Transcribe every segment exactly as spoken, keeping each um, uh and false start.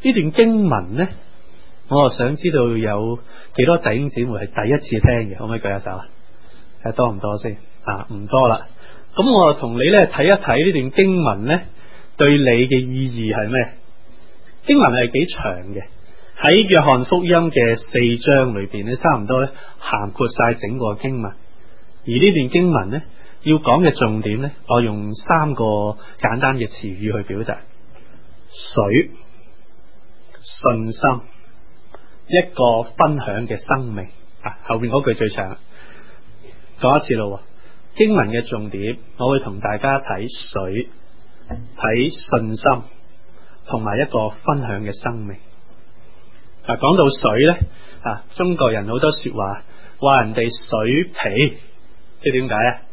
呢段經文呢，我就想知道有幾多弟兄姊妹係第一次聽嘅，可唔可以舉下手啊？睇多唔多先啊？唔多啦。咁我就同你咧睇一睇呢段經文呢，對你嘅意義係咩？經文係幾長嘅，喺約翰福音嘅四章裏邊咧，差唔多咧涵括晒整個經文。而呢段經文呢，要講嘅重點呢，我用三個簡單嘅詞語去表達：水、信心、一個分享嘅生命。啊，後面嗰句最長，講一次咯。經文嘅重點，我會同大家睇水、睇信心，同埋一個分享嘅生命。啊，講到水呢，啊，中國人好多說話，話人哋水皮，即係點解啊？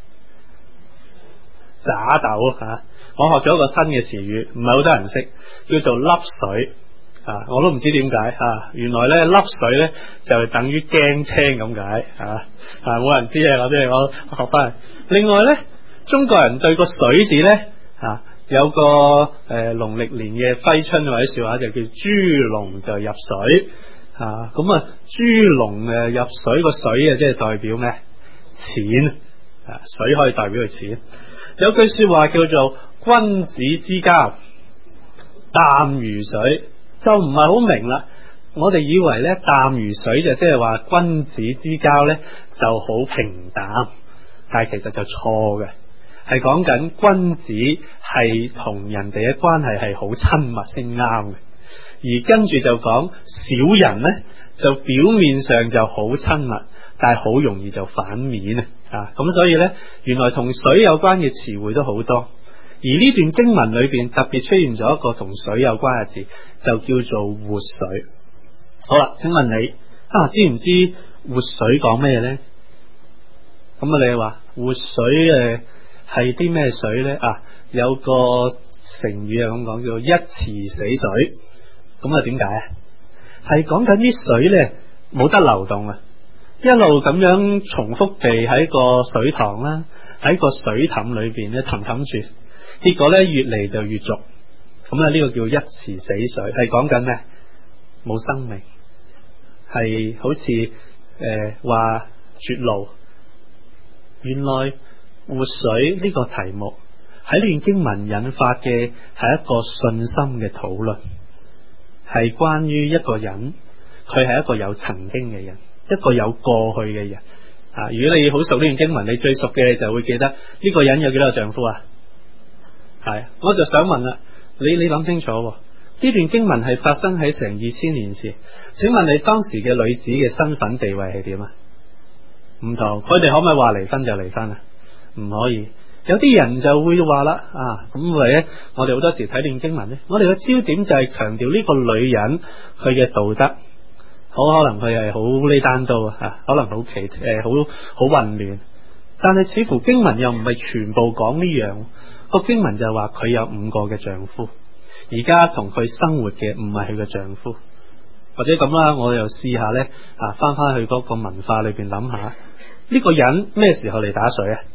渣斗吓，我學咗一個新嘅詞語，唔係好多人識，叫做粒水。啊，我都唔知點解啊，原來咧粒水咧就等於驚青咁解啊，啊冇人知啊，我啲我學翻嚟。另外咧，中國人對個水字咧啊有個誒農曆年嘅揮春或者說話就叫豬籠就入水啊，咁啊豬籠誒入水個水啊，即係代表咩？錢啊，水可以代表佢錢。有句說話叫做君子之交淡如水。就唔係好明啦，我哋以為咧淡如水就即係話君子之交咧就好平淡，但係其實就錯嘅，係講緊君子係同人哋嘅關係係好親密先啱嘅，而跟住就講小人咧就表面上就好親密，但係好容易就反面啊，咁所以咧原來同水有關嘅詞彙都好多。而呢段經文裏邊特別出現咗一個同水有關嘅字，就叫做活水。好啦，請問你啊，知唔知活水講咩呢？咁啊，你話活水誒係啲咩水呢？啊，有個成語係咁講，叫做一池死水。咁啊，點解啊？係講緊啲水呢冇得流動啊，一路咁樣重複地喺個水塘啦，喺個水凼裏邊咧氹氹住。結果咧越嚟就越濁，咁啊呢個叫一池死水，係講緊咩？冇生命，係好似誒話絕路。原來活水呢個題目喺呢段經文引發嘅係一個信心嘅討論，係關於一個人，佢係一個有曾經嘅人，一個有過去嘅人啊。如果你好熟呢段經文，你最熟嘅就會記得呢個人有幾多個丈夫啊？係，我就想問啦，你你諗清楚喎，呢段經文係發生喺成二千年前，請問你當時嘅女子嘅身份地位係點啊？唔同，佢哋可唔可以話離婚就離婚啊？唔可以。有啲人就會話啦，啊，咁或者我哋好多時睇段經文咧，我哋嘅焦點就係強調呢個女人佢嘅道德，好可能佢係好呢單刀啊，可能好奇誒，好好混亂，但係似乎經文又唔係全部講呢樣。個經文就係話佢有五個嘅丈夫，而家同佢生活嘅唔係佢嘅丈夫，或者咁啦，我又試下呢，啊，翻翻去嗰個文化裏邊諗下，呢、這個人咩時候嚟打水啊？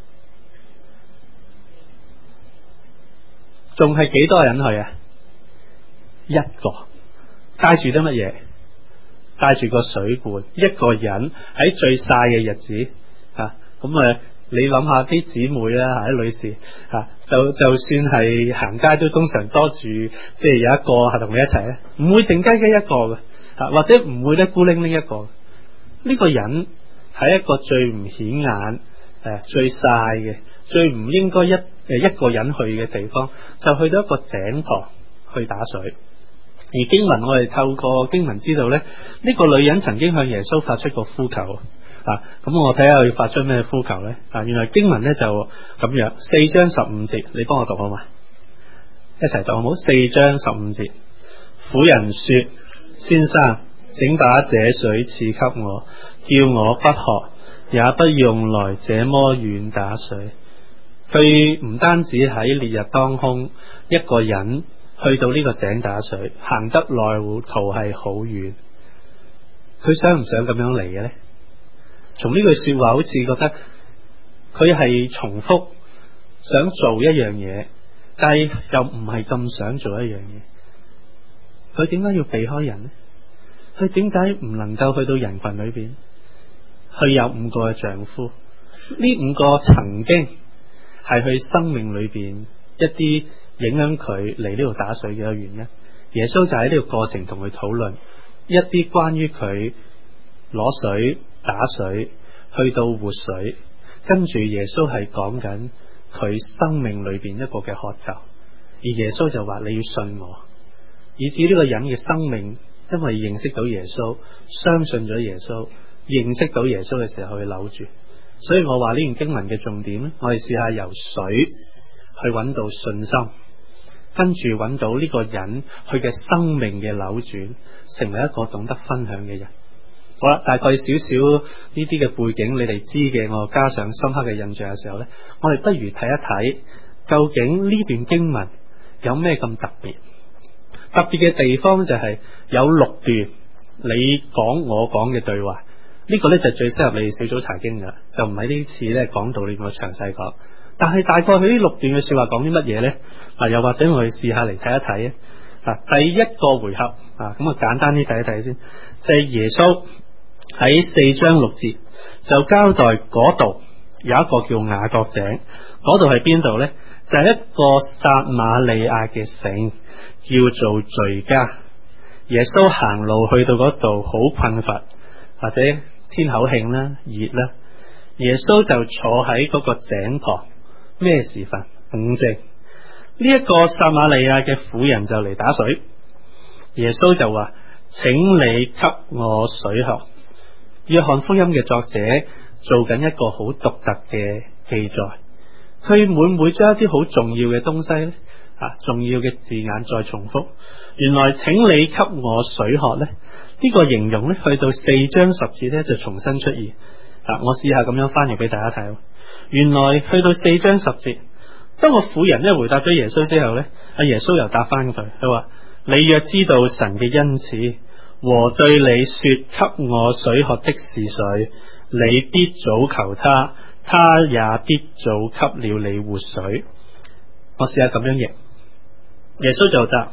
仲係幾多人去啊？一個，帶住啲乜嘢？帶住個水罐，一個人喺最曬嘅日子啊，咁啊。你諗下啲姊妹啦，啲女士啊，就就算係行街都通常多住，即係有一個係同你一齊咧，唔會靜雞雞一個嘅，啊或者唔會咧孤零零一個。呢、這個人喺一個最唔顯眼、誒、啊、最曬嘅、最唔應該一誒一個人去嘅地方，就去到一個井旁去打水。而經文我哋透過經文知道咧，呢、這個女人曾經向耶穌發出過呼求。啊，咁我睇下佢發出咩呼求呢？啊，原來經文呢就咁樣，四章十五節，你幫我讀好嘛？一齊讀好冇？四章十五節，婦人說：先生，請把這水賜給我，叫我不渴，也不用來這麼遠打水。佢唔單止喺烈日當空，一個人去到呢個井打水，行得來途係好遠。佢想唔想咁樣嚟嘅呢？從呢句說話好似覺得佢係重複想做一樣嘢，但係又唔係咁想做一樣嘢。 佢點解要避開人呢？佢點解唔能夠去到人群裏邊？佢有五個嘅丈夫，呢五個曾經係佢生命裏邊一啲影響佢嚟呢度打水嘅一個原因。耶穌就喺呢個過程同佢討論一啲關於佢攞水打水去到活水，跟住耶穌係講緊佢生命裏邊一個嘅渴求，而耶穌就話你要信我，以至呢個人嘅生命因為認識到耶穌，相信咗耶穌，認識到耶穌嘅時候去扭住。所以我話呢段經文嘅重點咧，我哋試下由水去揾到信心，跟住揾到呢個人佢嘅生命嘅扭轉，成為一個懂得分享嘅人。好啦，大概少少呢啲嘅背景你哋知嘅，我加上深刻嘅印象嘅時候呢，我哋不如睇一睇究竟呢段經文有咩咁特別。特別嘅地方就係有六段你講我講嘅對話，呢個呢就最適合你哋小組查經噶，就唔喺呢次呢講道理我詳細講。但係大概佢呢六段嘅說話講啲乜嘢呢？嗱，又或者我哋試下嚟睇一睇啊。第一個回合啊，咁啊簡單啲睇一睇先，就係耶穌喺四章六節就交代嗰度有一個叫雅各井，嗰度係邊度呢？就係一個撒瑪利亞嘅城，叫做敘加。耶穌行路去到嗰度好困乏，或者天口慶啦、熱啦，耶穌就坐喺嗰個井旁。咩時分？午正。呢一個撒瑪利亞嘅婦人就嚟打水，耶穌就話：請你給我水喝。約翰福音嘅作者做緊一個好獨特嘅記載，佢每每將一啲好重要嘅東西咧啊，重要嘅字眼再重複。原來請你給我水喝咧，呢個形容咧去到四章十節咧就重新出現啊！我試下咁樣翻譯俾大家睇。原來去到四章十節，當個婦人咧回答咗耶穌之後咧，阿耶穌又答翻佢，佢話：你若知道神嘅恩賜和對你說給我水喝的是誰，你必早求他，他也必早給了你活水。我試下咁樣譯，耶穌就答：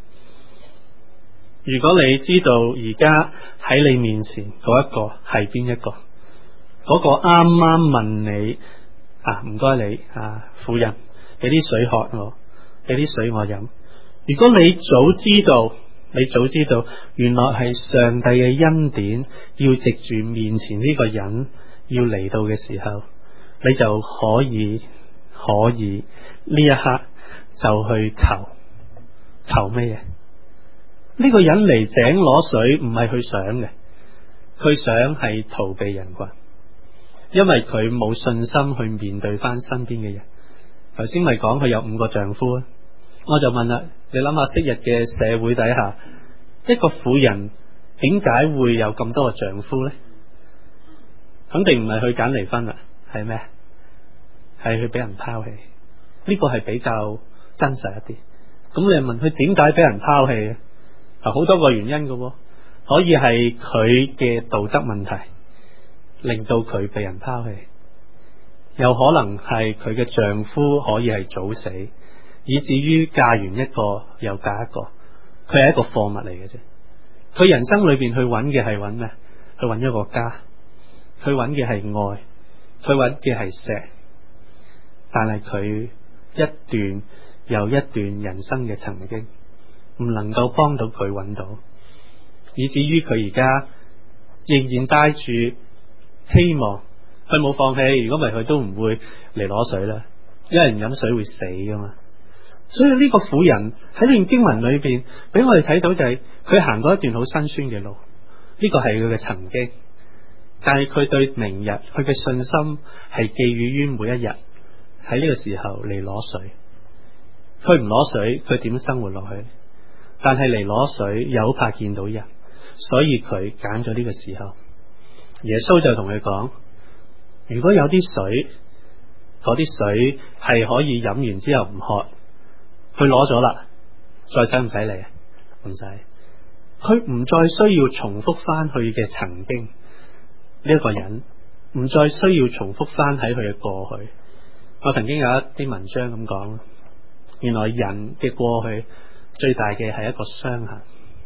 如果你知道而家喺你面前嗰一個係邊一個，嗰個啱啱問你啊，唔該你啊，婦人，俾啲水喝我，俾啲水我飲。如果你早知道，你早知道原來係上帝嘅恩典要藉住面前呢個人要嚟到嘅時候，你就可以可以呢一刻就去求求咩嘢？呢個人嚟井攞水唔係佢想嘅，佢想係逃避人群，因為佢冇信心去面對翻身邊嘅人。頭先咪講佢有五個丈夫啊，我就問啦，你諗下昔日嘅社會底下，一個婦人點解會有咁多個丈夫呢？肯定唔係去揀離婚啦，係咩？係去俾人拋棄。呢個係比較真實一啲。咁你又問佢點解俾人拋棄啊？好多個原因㗎，可以係佢嘅道德問題令到佢被人拋棄，又可能係佢嘅丈夫可以係早死，以至於嫁完一個又嫁一個，佢係一個貨物嚟嘅啫。佢人生裏邊去揾嘅係揾咩？去揾一個家，佢揾嘅係愛，佢揾嘅係錫，但係佢一段又一段人生嘅曾經唔能夠幫到佢揾到，以至於佢而家仍然帶住希望，佢冇放棄。如果唔係，佢都唔會嚟攞水啦，因為人飲水會死噶嘛。所以呢個婦人喺呢段經文裏邊俾我哋睇到就係佢行過一段好辛酸嘅路，呢個係佢嘅曾經，但係佢對明日佢嘅信心係寄予於每一日喺呢個時候嚟攞水。佢唔攞水，佢點生活落去？但係嚟攞水又好怕見到人，所以佢揀咗呢個時候。耶穌就同佢講：如果有啲水，嗰啲水係可以飲完之後唔渴，佢攞咗啦，再使唔使嚟啊？唔使。佢唔再需要重複翻去嘅曾經，呢一個人唔再需要重複翻喺佢嘅過去。我曾經有一啲文章咁講，原來人嘅過去最大嘅係一個傷痕，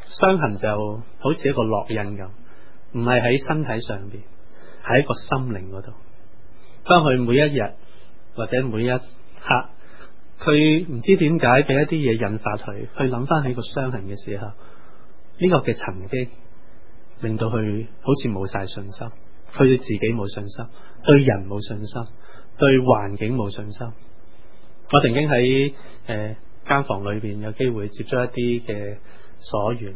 傷痕就好似一個烙印咁，唔係喺身體上邊，喺一個心靈嗰度。當佢每一日或者每一刻，佢唔知點解俾一啲嘢引發佢去諗翻起個傷痕嘅時候，呢個嘅曾經令到佢好似冇晒信心，佢對自己冇信心，對人冇信心，對環境冇信心。我曾經喺誒間房裏邊有機會接觸一啲嘅所員，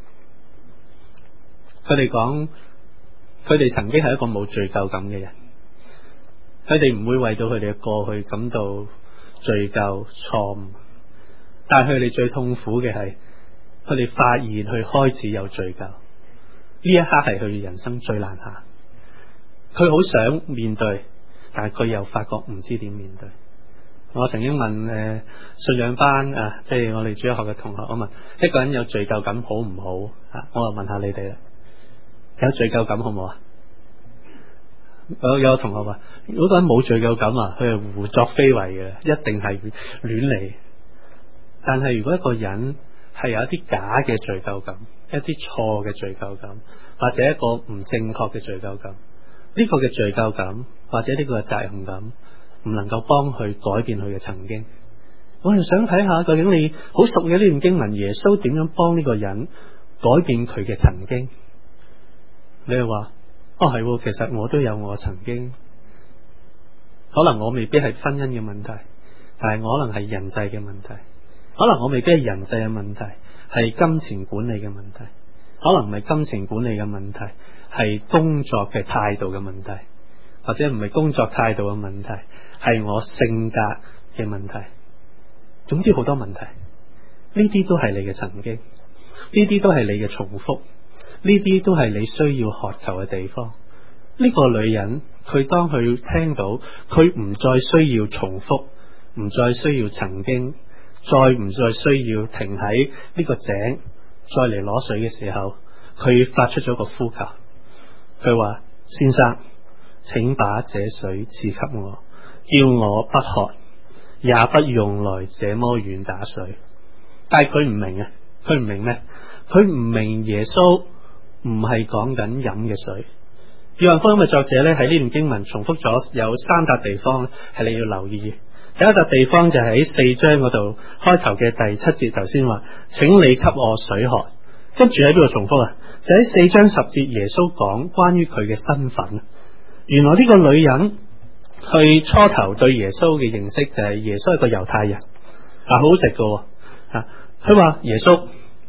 佢哋講佢哋曾經係一個冇罪疚感嘅人，佢哋唔會為到佢哋嘅過去感到罪疚錯誤，但係佢哋最痛苦嘅係佢哋發現佢開始有罪疚，呢一刻係佢人生最難行。佢好想面對，但係佢又發覺唔知點面對。我曾經問誒、呃、信仰班啊，即係我哋主日學嘅同學，我問一個人有罪疚感好唔好啊？我就問下你哋啦，有罪疚感好唔好啊？有有個同學話，如果個人冇罪疚感啊，佢係胡作非為嘅，一定係亂嚟。但係如果一個人係有一啲假嘅罪疚感，一啲錯嘅罪疚感，或者一個唔正確嘅罪疚感，呢個嘅罪疚感或者呢個嘅責任感，唔能夠幫佢改變佢嘅曾經。我哋想睇下究竟你好熟嘅呢段經文，耶穌點樣幫呢個人改變佢嘅曾經？你係話哦係，其實我都有我曾經，可能我未必係婚姻嘅問題，但係我可能係人際嘅問題，可能我未必係人際嘅問題，係金錢管理嘅問題，可能唔係金錢管理嘅問題，係工作嘅態度嘅問題，或者唔係工作態度嘅問題，係我性格嘅問題。總之好多問題，呢啲都係你嘅曾經，呢啲都係你嘅重複，呢啲都係你需要渴求嘅地方。呢個女人佢當佢聽到佢唔再需要重複，唔再需要曾經，再唔再需要停喺呢個井再嚟攞水嘅時候，佢發出咗個呼求。佢話：先生，請把這水賜給我，叫我不渴，也不用來這麼遠打水。但係佢唔明啊，佢唔明咩？佢唔明耶穌唔係講緊飲嘅水。約翰福音嘅作者咧喺呢段經文重複咗有三笪地方係你要留意。第一笪地方就喺四章嗰度開頭嘅第七節，頭先話請你給我水喝，跟住喺邊度重複啊？就喺四章十節耶穌講關於佢嘅身份。原來呢個女人去初頭對耶穌嘅認識就係耶穌係個猶太人啊，好直噶啊！佢話耶穌，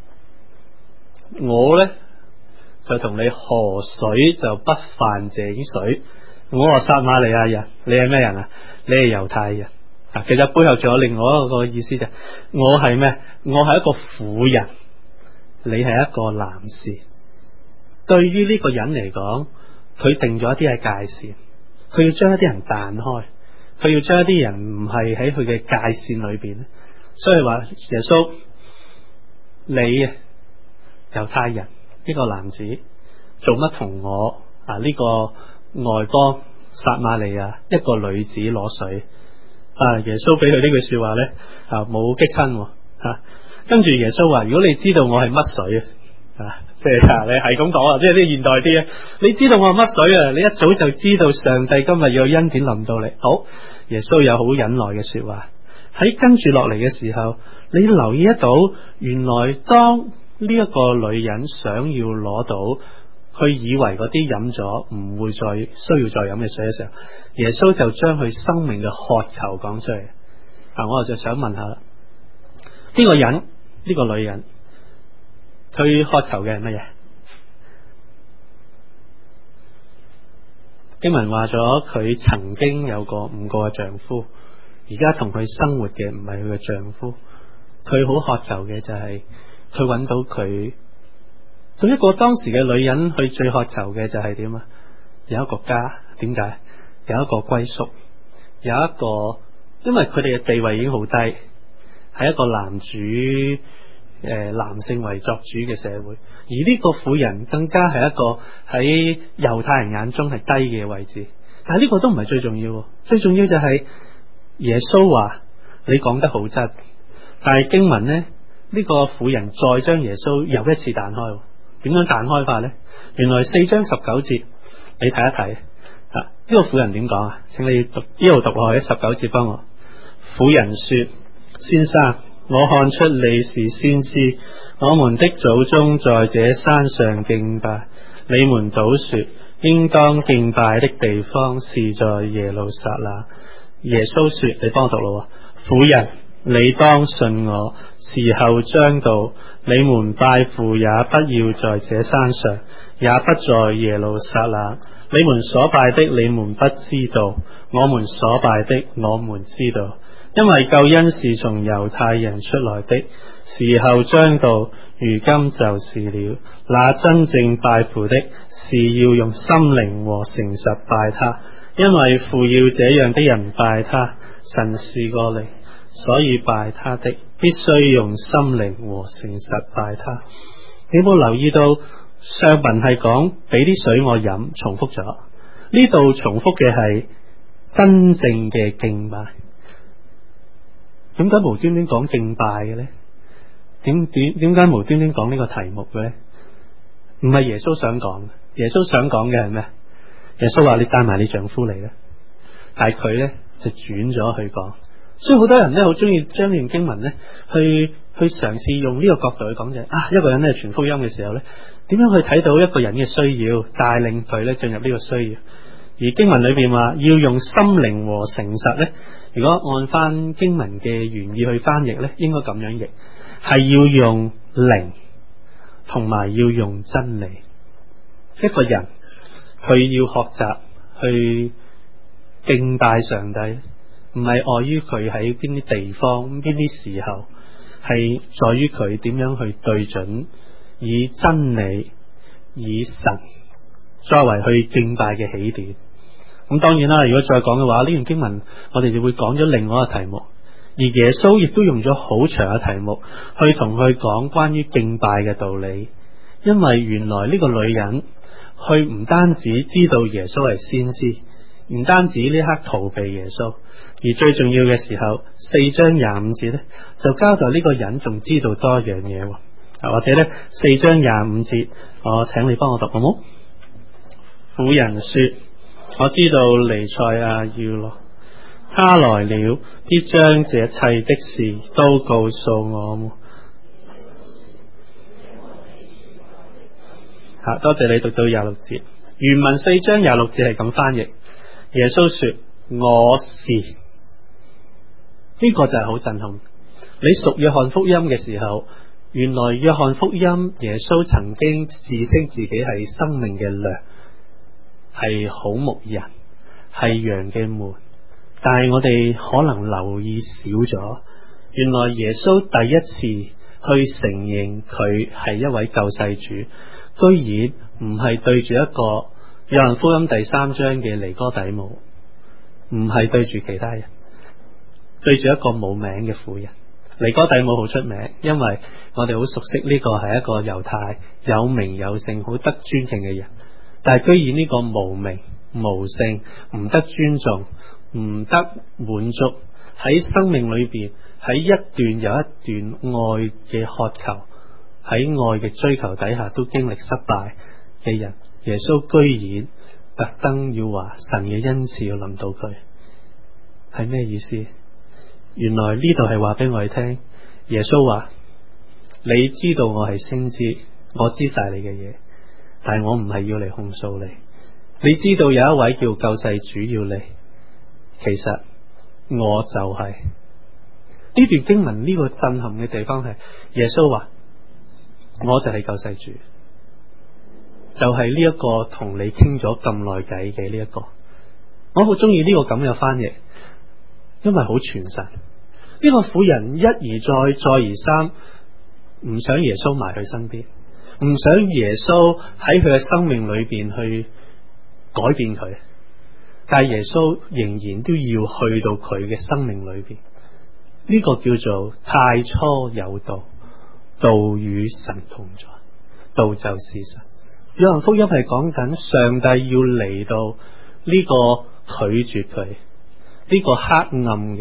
我呢就同你河水就不犯這水。我係撒瑪利亞人，你係咩人啊？你係猶太人啊。其實背後仲有另外一個意思就係我係咩？我係一個婦人，你係一個男士。對於呢個人嚟講，佢定咗一啲嘅界線，佢要將一啲人彈開，佢要將一啲人唔係喺佢嘅界線裏邊。所以話耶穌，你猶太人呢個男子做乜同我啊呢個外邦撒瑪利亞一個女子攞水啊？耶穌俾佢呢句說話咧啊冇激親啊。跟住耶穌話：如果你知道我係乜水啊，即係你係咁講啊，即係啲現代啲啊，你知道我係乜水啊？你一早就知道上帝今日要有恩典臨到你。好，耶穌有好忍耐嘅說話。喺跟住落嚟嘅時候，你留意得到，原來當呢一個女人想要攞到，佢以為嗰啲飲咗唔會再需要再飲嘅水嘅時候，耶穌就將佢生命嘅渴求講出嚟。啊，我就想問下啦，呢個人，呢個女人，佢渴求嘅係乜嘢？經文話咗，佢曾經有過五個嘅丈夫。而家同佢生活嘅唔係佢嘅丈夫，佢好渴求嘅就係佢揾到佢。對一個當時嘅女人，佢最渴求嘅就係點啊？有一個家，點解？有一個歸宿，有一個，因為佢哋嘅地位已經好低，係一個男主誒、呃、男性為作主嘅社會，而呢個婦人更加係一個喺猶太人眼中係低嘅位置。但係呢個都唔係最重要，最重要就係、是。耶穌話：你講得好真，但係經文呢呢個婦人再將耶穌又一次彈開，點樣彈開法呢？原來四章十九節，你睇一睇啊！呢個婦人點講啊？請你讀呢度讀落去十九節幫我。婦人說：先生，我看出你是先知，我們的祖宗在這山上敬拜，你們倒說應當敬拜的地方是在耶路撒冷。耶穌說：你幫我讀咯，婦人，你當信我，時候將到，你們拜父也不要在這山上，也不在耶路撒冷。你們所拜的你們不知道，我們所拜的我們知道，因為救恩是從猶太人出來的，時候將到，如今就是了。那真正拜父的，是要用心靈和誠實拜他，因為父要這樣的人拜他。神是個靈，所以拜他的必須用心靈和誠實拜他。你有冇留意到上文係講俾啲水我飲，重複咗，呢度重複嘅係真正嘅敬拜。點解無端端講敬拜嘅呢？點點點解無端端講呢個題目嘅呢？唔係耶穌想講，耶穌想講嘅係咩？耶穌話你帶埋你丈夫嚟啦，但係佢呢就轉咗去講。所以好多人呢好中意將呢段經文呢去去嘗試用呢個角度去講，就係啊，一個人呢傳福音嘅時候呢，點樣去睇到一個人嘅需要，帶領佢呢進入呢個需要。而經文裏邊話要用心靈和誠實呢，如果按翻經文嘅原意去翻譯呢，應該咁樣譯，係要用靈同埋要用真理。一個人佢要學習去敬拜上帝，唔係礙於佢喺邊啲地方、邊啲時候，係在於佢點樣去對準，以真理、以神作為去敬拜嘅起點。咁當然啦，如果再講嘅話，呢段經文我哋就會講咗另外一個題目，而耶穌亦都用咗好長嘅題目去同佢講關於敬拜嘅道理。因為原來呢個女人佢唔單止知道耶穌係先知，唔單止呢刻逃避耶穌，而最重要嘅時候，四章廿五節呢就交代呢個人仲知道多樣嘢，或者呢四章廿五節，我請你幫我讀好冇？婦人說：我知道彌賽亞要來，他來了，必將這一切的事都告訴我們。好，多謝你讀到廿六節。原文四章廿六節係咁翻譯，耶穌說：我是。呢個就係好震撼。你讀約翰福音嘅時候，原來約翰福音耶穌曾經自稱自己係生命嘅糧，係好牧人，係羊嘅門。但係我哋可能留意少咗，原來耶穌第一次去承認佢係一位救世主，居然唔係對住一個約翰福音第三章嘅尼哥底母，唔係對住其他人，對住一個冇名嘅婦人。尼哥底母好出名，因為我哋好熟悉呢個係一個猶太有名有姓、好得尊敬嘅人。但係居然呢個無名無姓、唔得尊重、唔得滿足，喺生命裏邊，喺一段又一段愛嘅渴求，喺愛嘅追求底下都經歷失敗嘅人，耶穌居然特登要話神嘅恩賜要臨到佢，係咩意思？原來呢度係話俾我哋聽，耶穌話：你知道我係先知，我知晒你嘅嘢，但係我唔係要嚟控訴你。你知道有一位叫救世主要嚟，其實我就係、是、呢段經文呢個震撼嘅地方係耶穌話：我就係救世主，就係呢一個同你傾咗咁耐偈嘅呢一個。我好中意呢個咁嘅翻譯，因為好傳神。呢、這個婦人一而再，再而三，唔想耶穌埋佢身邊，唔想耶穌喺佢嘅生命裏邊去改變佢，但係耶穌仍然都要去到佢嘅生命裏邊。呢、這個叫做太初有道，道與神同在，道就是神。約翰福音係講緊上帝要嚟到呢個拒絕佢，呢、這個黑暗嘅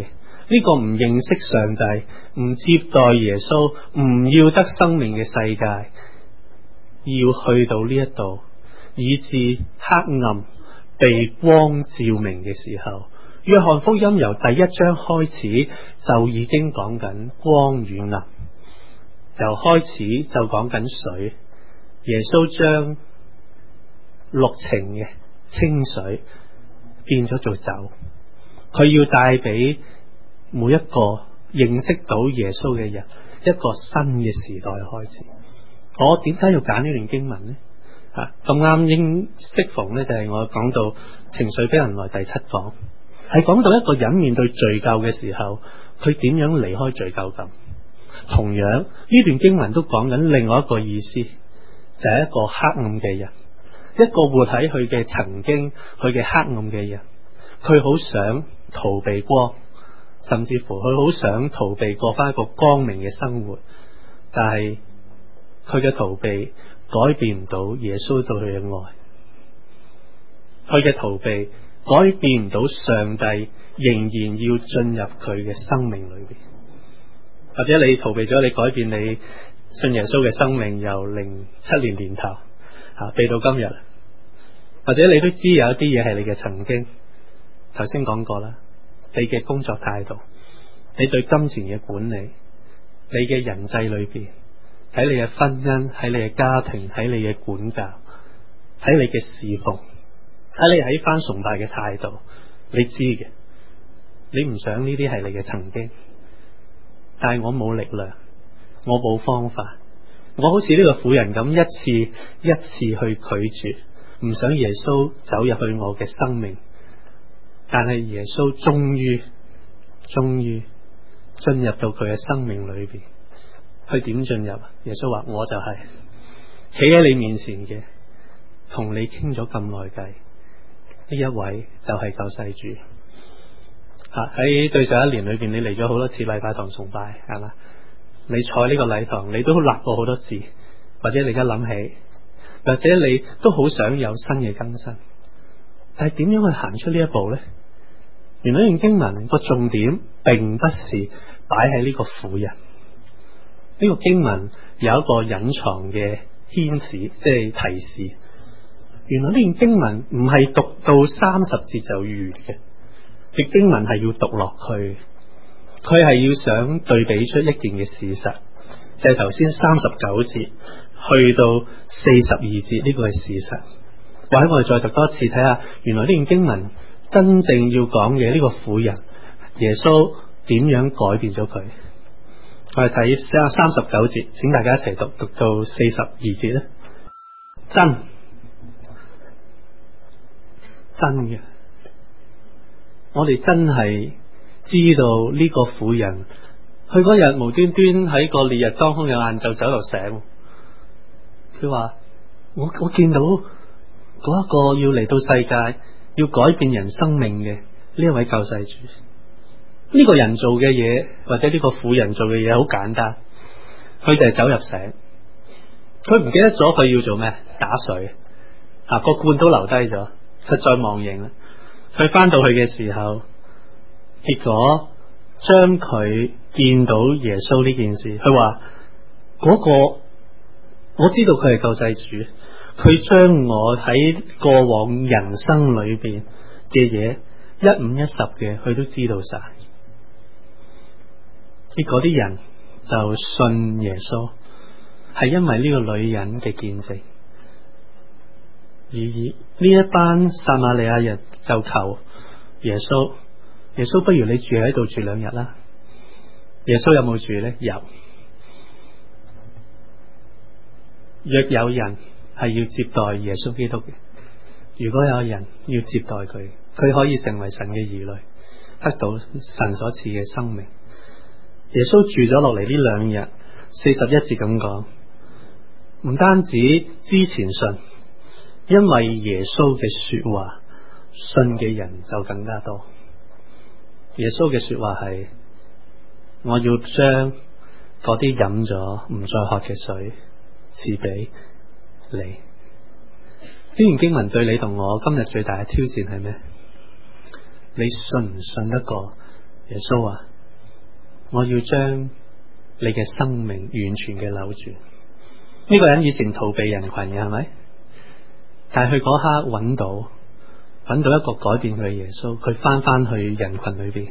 呢個唔認識上帝、唔接待耶穌、唔要得生命嘅世界，要去到呢一度，以致黑暗被光照明嘅時候，約翰福音由第一章開始就已經講緊光與暗，由開始就講緊水。耶穌將綠情嘅清水變咗做酒，佢要帶俾每一個認識到耶穌嘅人一個新嘅時代開始。我點解要揀呢段經文呢？啊，咁啱應適逢呢，就係我講到情緒俾人來第七講，係講到一個人面對罪疚嘅時候，佢點樣離開罪疚感。同樣呢段經文都講緊另外一個意思，就係一個黑暗嘅人，一個活喺佢嘅曾經佢嘅黑暗嘅人，佢好想逃避光，甚至乎佢好想逃避過翻一個光明嘅生活，但係佢嘅逃避改變唔到耶穌對佢嘅愛，佢嘅逃避改變唔到上帝仍然要進入佢嘅生命裏邊。或者你逃避咗，你改變你信耶穌嘅生命由零七年年頭吓避到今日，或者你都知有一啲嘢係你嘅曾經，頭先講過啦，你嘅工作態度，你對金錢嘅管理，你嘅人際裏邊，喺你嘅婚姻，喺你嘅家庭，喺你嘅管教，喺你嘅侍奉，喺你喺返崇拜嘅態度，你知嘅，你唔想呢啲係你嘅曾經，但係我冇力量，我冇方法，我好似呢個婦人咁一次一次去拒絕，唔想耶穌走入去我嘅生命，但係耶穌終於終於進入到佢嘅生命裏邊。佢點進入？耶穌話：我就係企喺你面前嘅，同你傾咗咁耐偈，呢一位就係救世主。啊！喺對上一年裏邊，你嚟咗好多次禮拜堂崇拜，係嘛？你坐呢個禮堂，你都立過好多字，或者你而家諗起，或者你都好想有新嘅更新，但係點樣去行出呢一步呢？原來呢段經文個重點並不是擺喺呢個婦人，呢個經文有一個隱藏嘅牽示，即係提示。原來呢段經文唔係讀到三十節就完嘅。啲經文係要讀落去，佢係要想對比出一件嘅事實，就係頭先三十九節去到四十二節呢個係事實。或者我哋再讀多一次睇下，原來呢段經文真正要講嘅呢個婦人，耶穌點樣改變咗佢？我哋睇三三十九節，請大家一齊讀，讀到四十二節咧。真真嘅。我哋真係知道呢個婦人，佢嗰日無端端喺個烈日當空嘅晏晝走又醒，佢話：我我見到嗰一個要嚟到世界，要改變人生命嘅呢一位救世主。呢個人做嘅嘢，或者呢個婦人做嘅嘢好簡單，佢就係走入城，佢唔記得咗佢要做咩？打水啊，個罐都留低咗，實在忘形啦。佢翻到去嘅時候，結果將佢見到耶穌呢件事，佢話嗰個我知道佢係救世主，佢將我喺過往人生裏邊嘅嘢一五一十嘅，佢都知道晒。結果啲人就信耶穌，係因為呢個女人嘅見證。而呢一班撒瑪利亞人就求耶穌，耶穌不如你住喺度住兩日啦。耶穌有冇住呢？有。若有人係要接待耶穌基督嘅，如果有人要接待佢，佢可以成為神嘅兒女，得到神所賜嘅生命。耶穌住咗落嚟呢兩日，四十一節咁講，唔單止之前信，因為耶穌嘅說話，信嘅人就更加多。耶穌嘅說話係：我要將嗰啲飲咗唔再喝嘅水賜俾你。呢段經文對你同我今日最大嘅挑戰係咩？你信唔信得過耶穌話我要將你嘅生命完全嘅扭轉。呢個人以前逃避人群嘅，係咪？但係佢嗰刻揾到揾到一個改變佢嘅耶穌，佢翻翻去人群裏邊，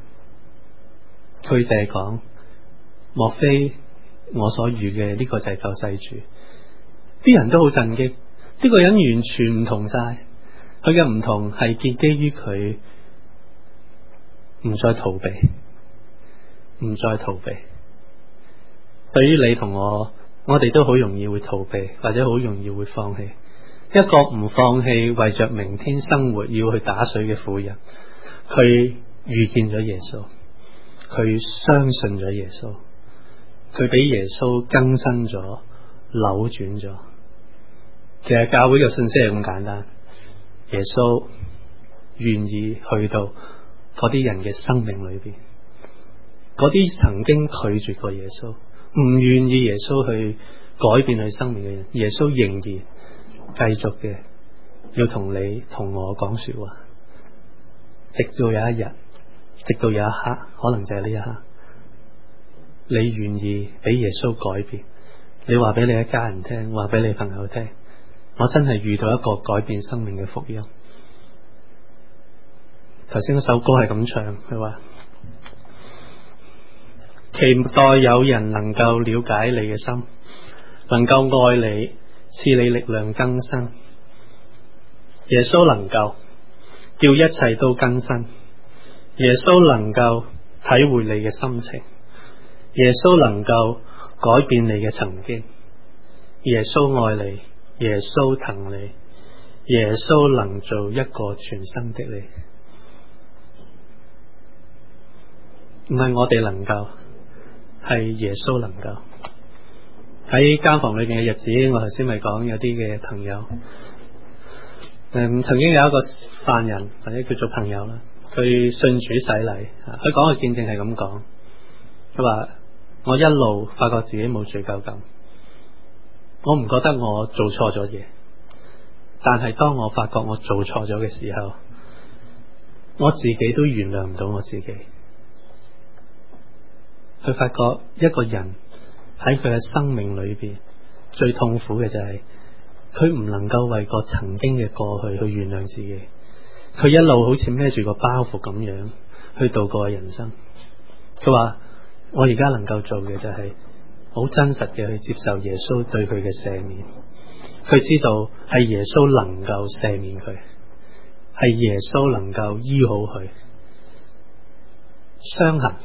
佢就係講：莫非我所遇嘅呢個就係救世主？啲人都好震驚，呢個人完全唔同晒。佢嘅唔同係建基於佢唔再逃避，唔再逃避。對於你同我，我哋都好容易會逃避，或者好容易會放棄。一個唔放棄為着明天生活要去打水嘅婦人，佢遇見咗耶穌，佢相信咗耶穌，佢俾耶穌更新咗、扭轉咗。其實教會嘅信息係咁簡單，耶穌願意去到嗰啲人嘅生命裏邊，嗰啲曾經拒絕過耶穌、唔願意耶穌去改變佢生命嘅人，耶穌仍然繼續嘅要同你同我講說話，直到有一日，直到有一刻，可能就係呢一刻，你願意俾耶穌改變，你話俾你嘅家人聽，話俾你朋友聽，我真係遇到一個改變生命嘅福音。頭先嗰首歌係咁唱，佢話期待有人能夠了解你嘅心，能夠愛你，賜你力量更新。耶穌能夠叫一切都更新，耶穌能夠體會你嘅心情，耶穌能夠改變你嘅曾經，耶穌愛你，耶穌疼你，耶穌能做一個全新的你。唔係我哋能夠，係耶穌能夠。喺監房裏邊嘅日子，我頭先咪講有啲嘅朋友，嗯，曾經有一個犯人或者叫做朋友啦，佢信主洗禮，佢講嘅見證係咁講，佢話我一路發覺自己冇罪疚感，我唔覺得我做錯咗嘢，但係當我發覺我做錯咗嘅時候，我自己都原諒唔到我自己。佢發覺一個人喺佢嘅生命裏邊最痛苦嘅就係佢唔能夠為個曾經嘅過去去原諒自己，佢一路好似孭住個包袱咁樣去度過人生。佢話我而家能夠做嘅就係好真實嘅去接受耶穌對佢嘅赦免，佢知道係耶穌能夠赦免佢，係耶穌能夠醫好佢傷痕。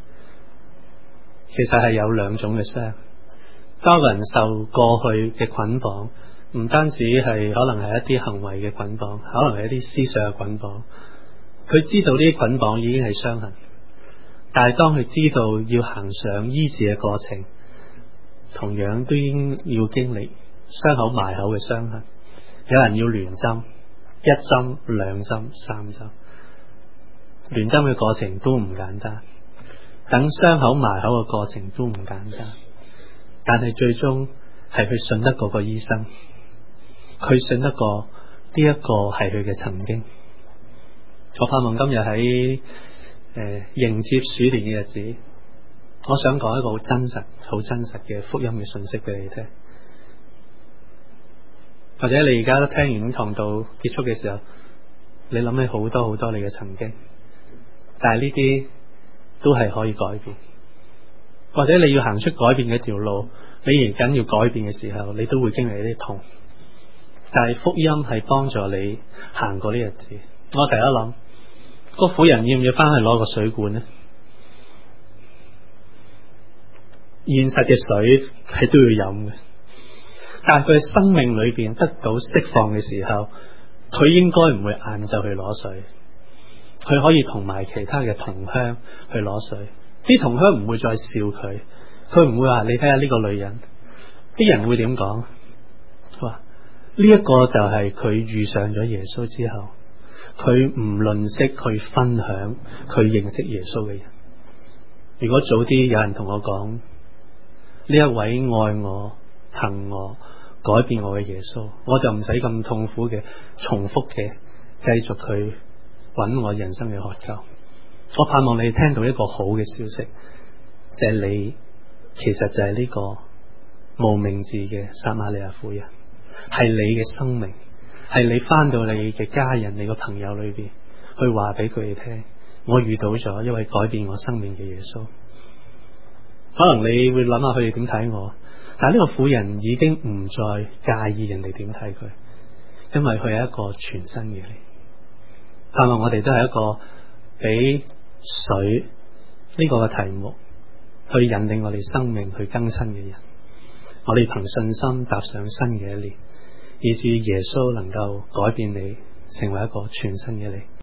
其實係有兩種嘅傷，當個人受過去嘅捆綁，唔單止係可能係一啲行為嘅捆綁，可能係一啲思想嘅捆綁。佢知道呢啲捆綁已經係傷痕，但係當佢知道要行上醫治嘅過程，同樣都應要經歷傷口埋口嘅傷痕。有人要連針，一針、兩針、三針，連針嘅過程都唔簡單。等傷口埋口嘅過程都唔簡單，但係最終係佢信得過個醫生，佢信得過呢一個係佢嘅曾經。我盼望今日喺誒迎接鼠年嘅日子，我想講一個好真實、好真實嘅福音嘅信息俾你聽。或者你而家都聽完堂道結束嘅時候，你諗起好多好多你嘅曾經，但係呢啲都係可以改變，或者你要行出改變嘅一條路，你而緊要改變嘅時候，你都會經歷一啲痛。但係福音係幫助你行過呢日子。我成日都諗，個婦人要唔要翻去攞個水罐呢？現實嘅水係都要飲嘅，但係佢嘅生命裏邊得到釋放嘅時候，佢應該唔會晏晝去攞水。佢可以同埋其他嘅同鄉去攞水，啲同鄉唔會再笑佢，佢唔會話你睇下呢個女人，啲人會點講？佢話呢一個就係佢遇上咗耶穌之後，佢唔吝嗇去分享佢認識耶穌嘅人。如果早啲有人同我講呢一位愛我、疼我、改變我嘅耶穌，我就唔使咁痛苦嘅重複嘅繼續去揾我人生嘅渴求。我盼望你聽到一個好嘅消息， 就係你，其實就係呢個無名字嘅撒瑪利亞婦人，係你嘅生命，係你翻到你嘅家人、你個朋友裏邊去話俾佢哋聽，我遇到咗一位改變我生命嘅耶穌。可能你會諗下佢哋點睇我，但係呢個婦人已經唔再介意人哋點睇佢，因為佢係一個全新嘅你。盼望我哋都係一個俾水呢個嘅題目去引領我哋生命去更新嘅人，我哋憑信心踏上新嘅一年，以致耶穌能夠改變你，成為一個全新嘅你。